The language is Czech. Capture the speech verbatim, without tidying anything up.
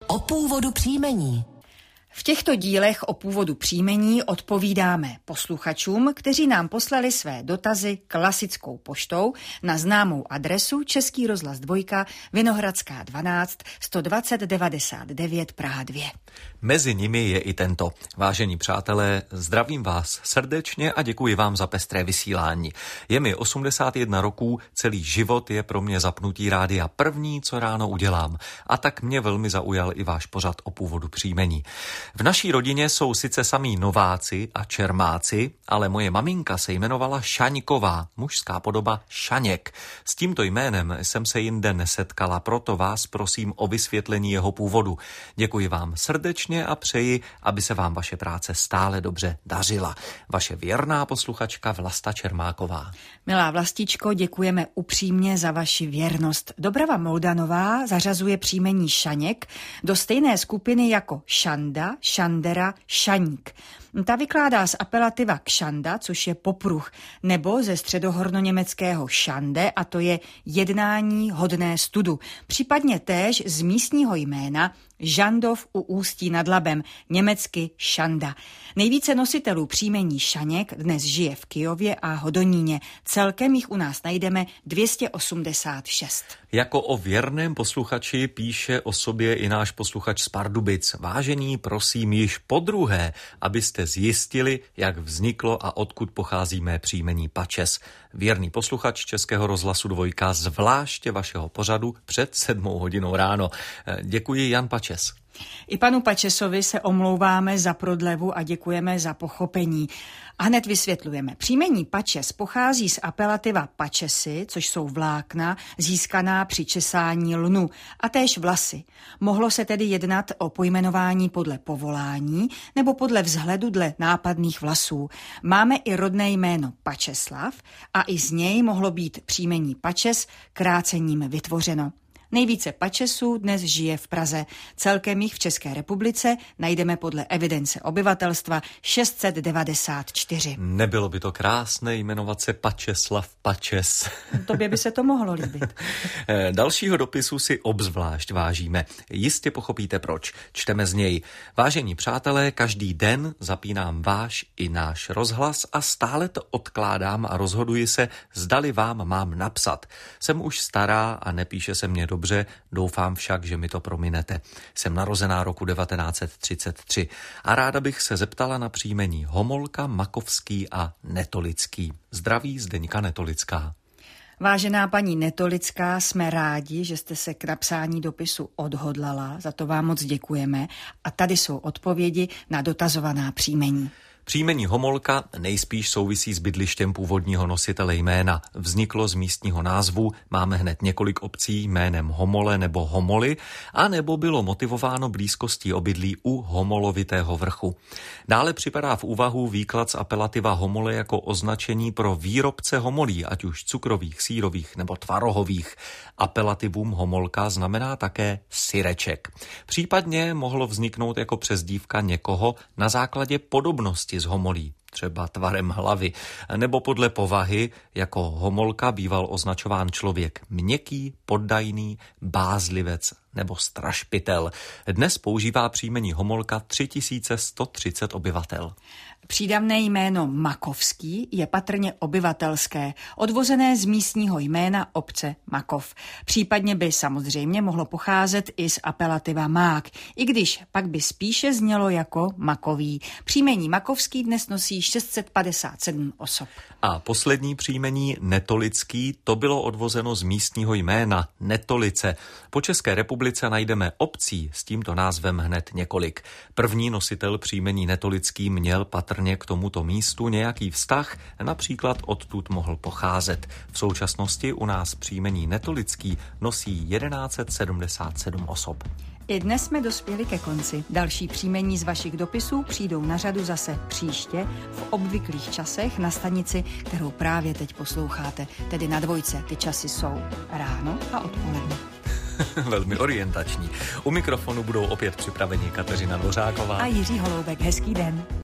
O původu příjmení. V těchto dílech o původu příjmení odpovídáme posluchačům, kteří nám poslali své dotazy klasickou poštou na známou adresu Český rozhlas dvojka, Vinohradská dvanáct, sto dvacet devadesát devět, Praha dva. Mezi nimi je i tento. Vážení přátelé, zdravím vás srdečně a děkuji vám za pestré vysílání. Je mi osmdesát jedna roků, celý život je pro mě zapnutí rádia první, co ráno udělám. A tak mě velmi zaujal i váš pořad o původu příjmení. V naší rodině jsou sice samí nováci a čermáci, ale moje maminka se jmenovala Šaňková, mužská podoba Šaněk. S tímto jménem jsem se jinde nesetkala, proto vás prosím o vysvětlení jeho původu. Děkuji vám srdečně a přeji, aby se vám vaše práce stále dobře dařila. Vaše věrná posluchačka Vlasta Čermáková. Milá Vlastičko, děkujeme upřímně za vaši věrnost. Dobrava Moldanová zařazuje příjmení Šaněk do stejné skupiny jako Šanda, Šandera, Šaník. Ta vykládá z apelativa kšanda, což je popruh, nebo ze středohornoněmeckého šande, a to je jednání hodné studu. Případně též z místního jména Žandov u Ústí nad Labem, německy Šanda. Nejvíce nositelů příjmení Šaněk dnes žije v Kyjově a Hodoníně. Celkem jich u nás najdeme dvě stě osmdesát šest. Jako o věrném posluchači píše o sobě i náš posluchač z Pardubic. Vážení, prosím již podruhé, abyste zjistili, jak vzniklo a odkud pochází mé příjmení Pačes. Věrný posluchač Českého rozhlasu dvojka, zvláště vašeho pořadu před sedmou hodinou ráno. Děkuji, Jan Pačes. I panu Pačesovi se omlouváme za prodlevu a děkujeme za pochopení. A hned vysvětlujeme. Příjmení Pačes pochází z apelativa pačesy, což jsou vlákna získaná při česání lnu, a též vlasy. Mohlo se tedy jednat o pojmenování podle povolání nebo podle vzhledu dle nápadných vlasů. Máme i rodné jméno Pačeslav a i z něj mohlo být příjmení Pačes krácením vytvořeno. Nejvíce Pačesů dnes žije v Praze. Celkem jich v České republice najdeme podle evidence obyvatelstva šest set devadesát čtyři. Nebylo by to krásné jmenovat se Pačeslav Pačes? Tobě by se to mohlo líbit. Dalšího dopisu si obzvlášť vážíme. Jistě pochopíte proč. Čteme z něj. Vážení přátelé, každý den zapínám váš i náš rozhlas a stále to odkládám a rozhoduji se, zdali vám mám napsat. Jsem už stará a nepíše se mě do Dobře, doufám však, že mi to prominete. Jsem narozená roku devatenáct set třicet tři a ráda bych se zeptala na příjmení Homolka, Makovský a Netolický. Zdraví Zdeňka Netolická. Vážená paní Netolická, jsme rádi, že jste se k napsání dopisu odhodlala, za to vám moc děkujeme. A tady jsou odpovědi na dotazovaná příjmení. Příjmení Homolka nejspíš souvisí s bydlištěm původního nositele jména. Vzniklo z místního názvu, máme hned několik obcí jménem Homole nebo Homoly, a nebo bylo motivováno blízkostí obydlí u Homolovitého vrchu. Dále připadá v úvahu výklad z apelativa Homole jako označení pro výrobce homolí, ať už cukrových, sýrových nebo tvarohových. Apelativum Homolka znamená také syreček. Případně mohlo vzniknout jako přezdívka někoho na základě podobnosti z homolí, třeba tvarem hlavy, nebo podle povahy, jako Homolka býval označován člověk měkký, poddajný, bázlivec nebo strašpitel. Dnes používá příjmení Homolka tři tisíce sto třicet obyvatel. Přídavné jméno Makovský je patrně obyvatelské, odvozené z místního jména obce Makov. Případně by samozřejmě mohlo pocházet i z apelativa Mák, i když pak by spíše znělo jako Makový. Příjmení Makovský dnes nosí šest set padesát sedm osob. A poslední příjmení Netolický, to bylo odvozeno z místního jména Netolice. Po České republice najdeme obcí s tímto názvem hned několik. První nositel příjmení Netolický měl patrně k tomuto místu nějaký vztah, například odtud mohl pocházet. V současnosti u nás příjmení Netolický nosí tisíc sto sedmdesát sedm osob. I dnes jsme dospěli ke konci. Další příjmení z vašich dopisů přijdou na řadu zase příště v obvyklých časech na stanici, kterou právě teď posloucháte, tedy na dvojce. Ty časy jsou ráno a odpoledne. Velmi orientační. U mikrofonu budou opět připraveni Kateřina Dvořáková a Jiří Holoubek. Hezký den.